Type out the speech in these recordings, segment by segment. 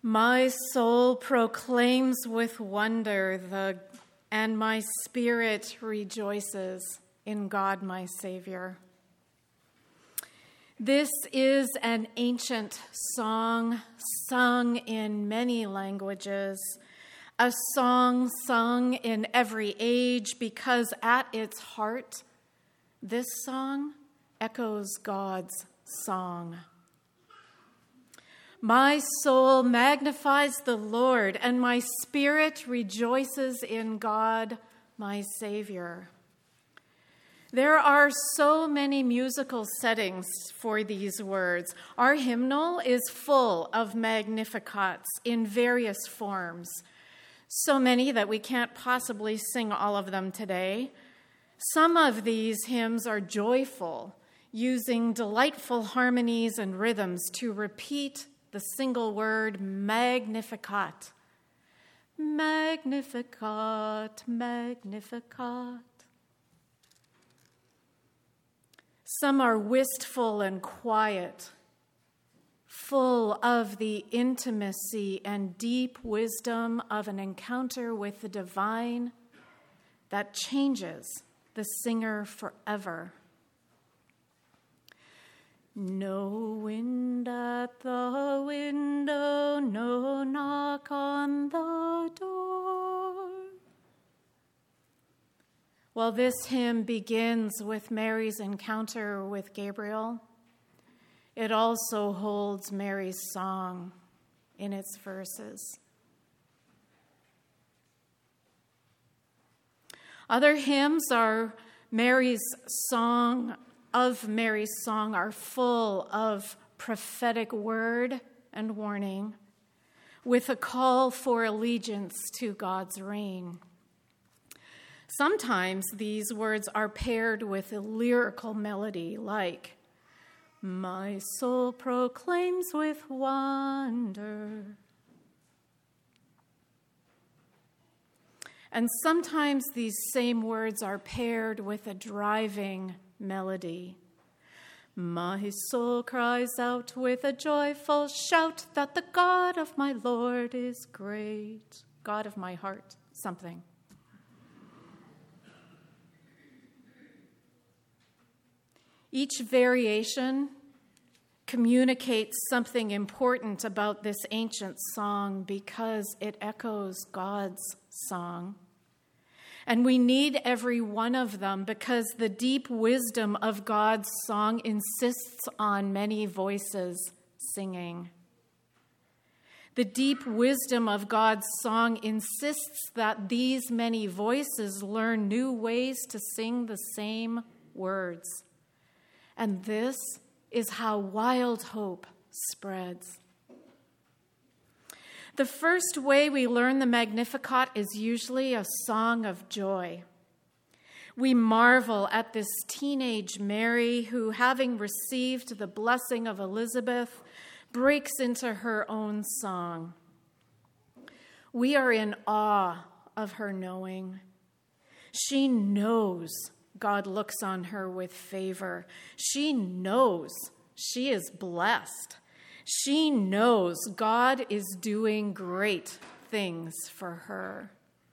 My soul proclaims with wonder, and my spirit rejoices in God my Savior. This is an ancient song sung in many languages, a song sung in every age, because at its heart, this song echoes God's song. My soul magnifies the Lord, and my spirit rejoices in God, my Savior. There are so many musical settings for these words. Our hymnal is full of Magnificats in various forms, so many that we can't possibly sing all of them today. Some of these hymns are joyful, using delightful harmonies and rhythms to repeat the single word Magnificat. Magnificat, Magnificat. Some are wistful and quiet, full of the intimacy and deep wisdom of an encounter with the divine that changes the singer forever. No wind at the window, no knock on the door. Well, this hymn begins with Mary's encounter with Gabriel. It also holds Mary's song in its verses. Other hymns are Mary's song are full of prophetic word and warning, with a call for allegiance to God's reign. Sometimes these words are paired with a lyrical melody like, my soul proclaims with wonder. And sometimes these same words are paired with a driving melody. My soul cries out with a joyful shout that the God of my Lord is great. God of my heart, something. Each variation communicates something important about this ancient song because it echoes God's song. And we need every one of them because the deep wisdom of God's song insists on many voices singing. The deep wisdom of God's song insists that these many voices learn new ways to sing the same words. And this is how wild hope spreads. The first way we learn the Magnificat is usually a song of joy. We marvel at this teenage Mary who, having received the blessing of Elizabeth, breaks into her own song. We are in awe of her knowing. She knows God looks on her with favor. She knows she is blessed. She knows God is doing great things for her.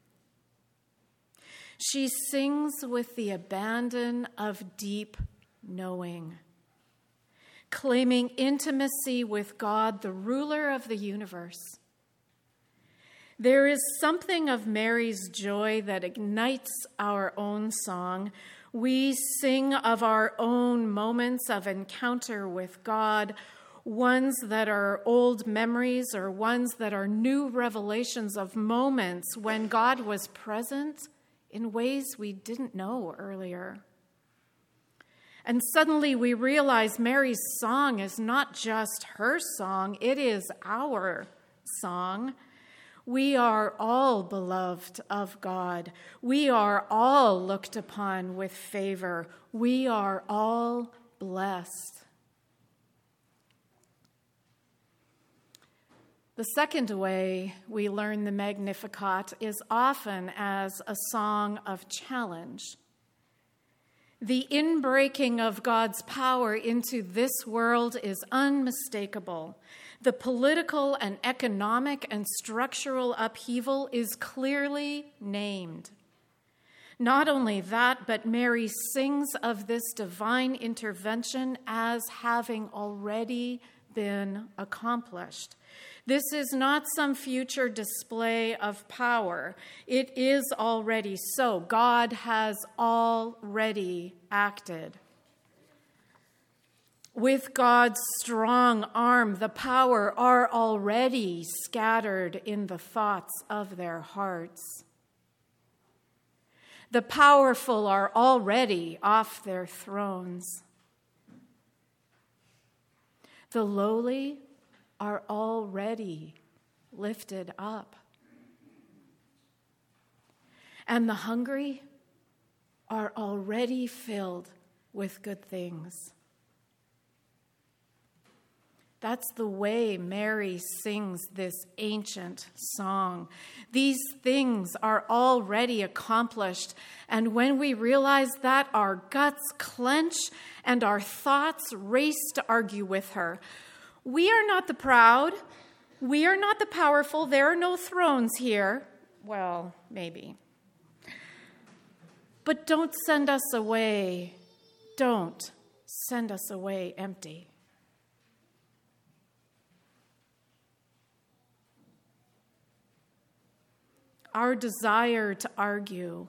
She sings with the abandon of deep knowing, claiming intimacy with God, the ruler of the universe. There is something of Mary's joy that ignites our own song. We sing of our own moments of encounter with God, ones that are old memories or ones that are new revelations of moments when God was present in ways we didn't know earlier. And suddenly we realize Mary's song is not just her song, it is our song. We are all beloved of God. We are all looked upon with favor. We are all blessed. The second way we learn the Magnificat is often as a song of challenge. The inbreaking of God's power into this world is unmistakable. The political and economic and structural upheaval is clearly named. Not only that, but Mary sings of this divine intervention as having already been accomplished. This is not some future display of power. It is already so. God has already acted. With God's strong arm, the power are already scattered in the thoughts of their hearts. The powerful are already off their thrones. The lowly are already lifted up. And the hungry are already filled with good things. That's the way Mary sings this ancient song. These things are already accomplished, and when we realize that, our guts clench and our thoughts race to argue with her. We are not the proud. We are not the powerful. There are no thrones here. Well, maybe. But don't send us away. Don't send us away empty. Our desire to argue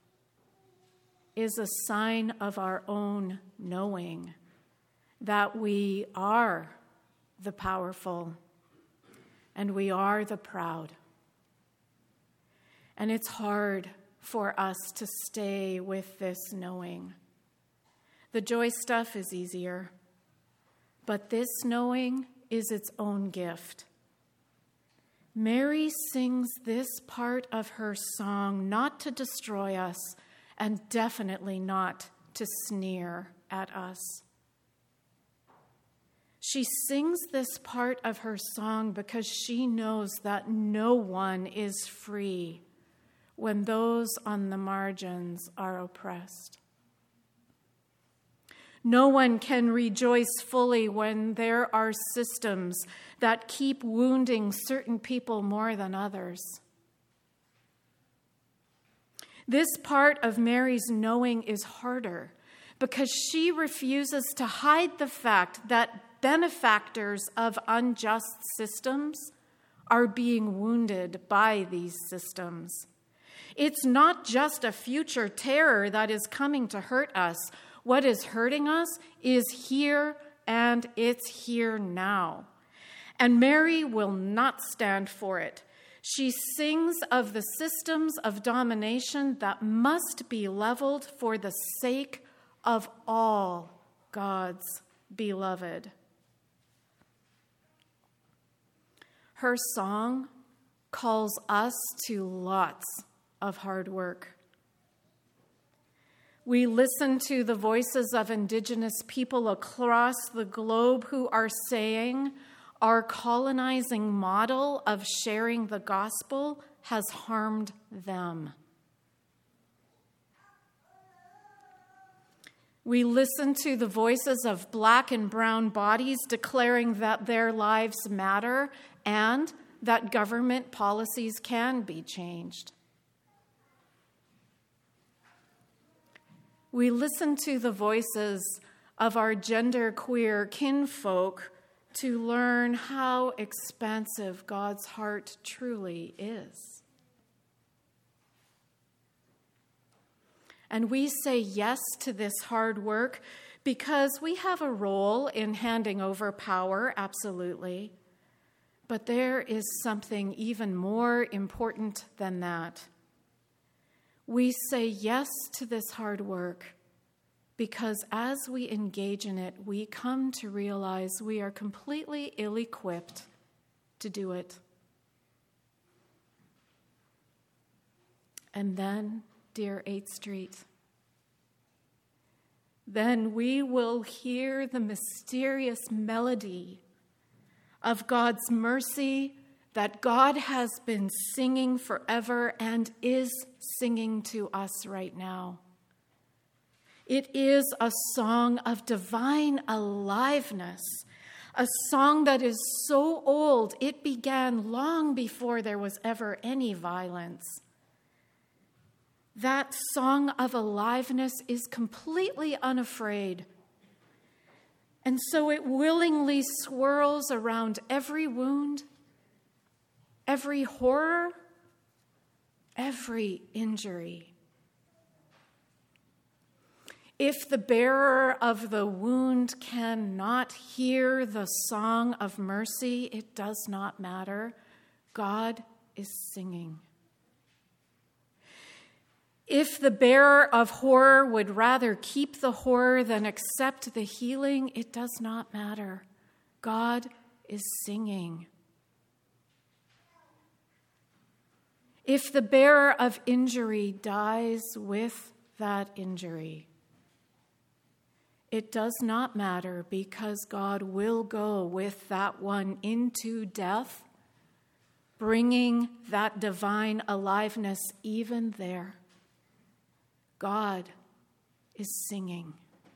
is a sign of our own knowing that we are the powerful and we are the proud. And it's hard for us to stay with this knowing. The joy stuff is easier, but this knowing is its own gift. Mary sings this part of her song not to destroy us and definitely not to sneer at us. She sings this part of her song because she knows that no one is free when those on the margins are oppressed. No one can rejoice fully when there are systems that keep wounding certain people more than others. This part of Mary's knowing is harder because she refuses to hide the fact that benefactors of unjust systems are being wounded by these systems. It's not just a future terror that is coming to hurt us. What is hurting us is here, and it's here now. And Mary will not stand for it. She sings of the systems of domination that must be leveled for the sake of all God's beloved. Her song calls us to lots of hard work. We listen to the voices of Indigenous people across the globe who are saying our colonizing model of sharing the gospel has harmed them. We listen to the voices of Black and brown bodies declaring that their lives matter and that government policies can be changed. We listen to the voices of our genderqueer kinfolk to learn how expansive God's heart truly is. And we say yes to this hard work because we have a role in handing over power, absolutely. But there is something even more important than that. We say yes to this hard work because as we engage in it, we come to realize we are completely ill-equipped to do it. And then, dear 8th Street, then we will hear the mysterious melody of God's mercy that God has been singing forever and is singing to us right now. It is a song of divine aliveness, a song that is so old it began long before there was ever any violence. That song of aliveness is completely unafraid, and so it willingly swirls around every wound, every horror, every injury. If the bearer of the wound cannot hear the song of mercy, it does not matter. God is singing. If the bearer of horror would rather keep the horror than accept the healing, it does not matter. God is singing. If the bearer of injury dies with that injury, it does not matter, because God will go with that one into death, bringing that divine aliveness even there. God is singing.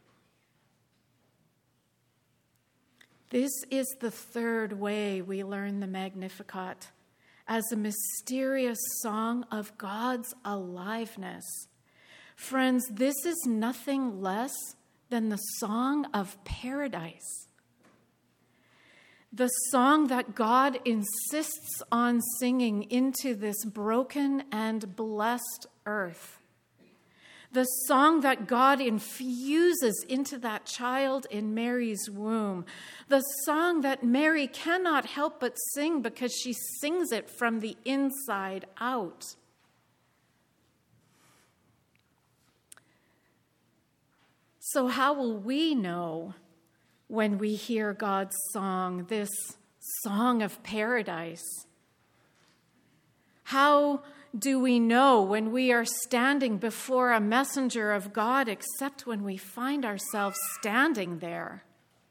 This is the third way we learn the Magnificat, as a mysterious song of God's aliveness. Friends, this is nothing less than the song of paradise. The song that God insists on singing into this broken and blessed earth. The song that God infuses into that child in Mary's womb. The song that Mary cannot help but sing because she sings it from the inside out. So how will we know when we hear God's song, this song of paradise? How do we know when we are standing before a messenger of God, except when we find ourselves standing there?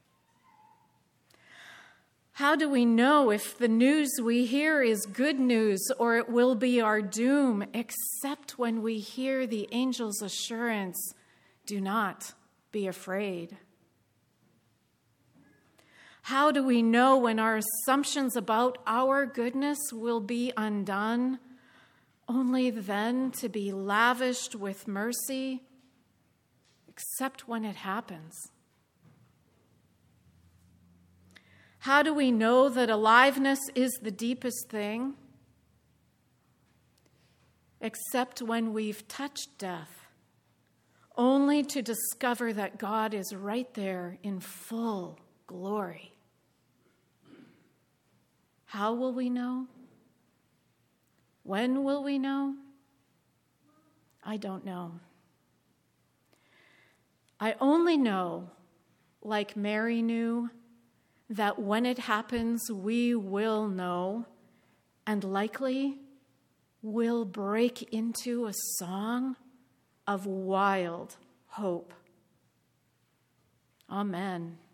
How do we know if the news we hear is good news or it will be our doom, except when we hear the angel's assurance, "Do not be afraid"? How do we know when our assumptions about our goodness will be undone, only then to be lavished with mercy, except when it happens? How do we know that aliveness is the deepest thing, except when we've touched death, only to discover that God is right there in full glory? How will we know? When will we know? I don't know. I only know, like Mary knew, that when it happens, we will know, and likely will break into a song of wild hope. Amen.